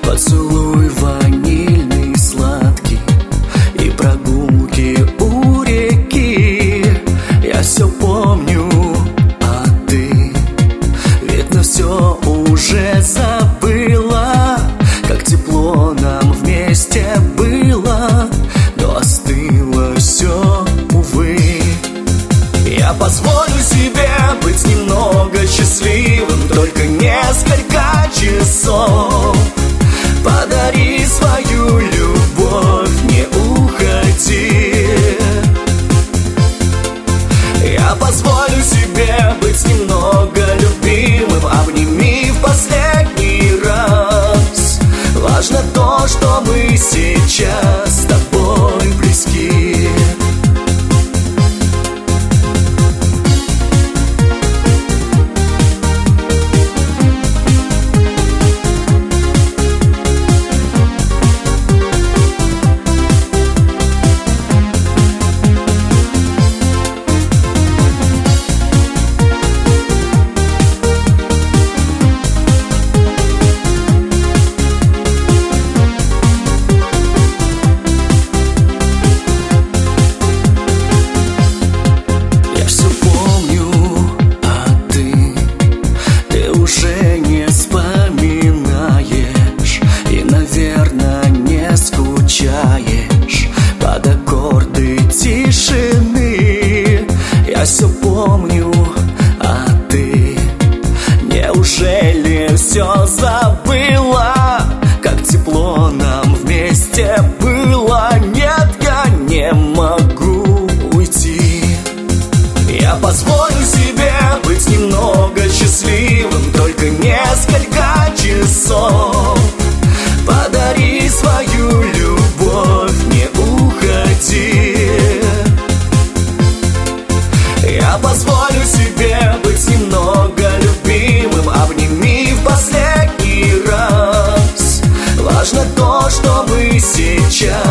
Поцелуй ванильный, сладкий, и прогулки у реки. Я все помню, а ты, видно, все уже забыла. Как тепло нам вместе было, но остыло все, увы. Я позволю себе быть немного счастливым, только несколько часов. Подари свою любовь, не уходи. Я позволю себе быть немного любимым, обними в последний раз. Важно то, что мы сейчас с тобой близки. Уже не вспоминаешь и, наверное, не скучаешь под аккорды тишины. Я все помню, а ты неужели все забыла? Как тепло нам вместе было. Нет, я не могу уйти. Я позволю себе быть немного счастливым, только несколько часов. Подари свою любовь, не уходи. Я позволю себе быть немного любимым, обними в последний раз. Важно то, что мы сейчас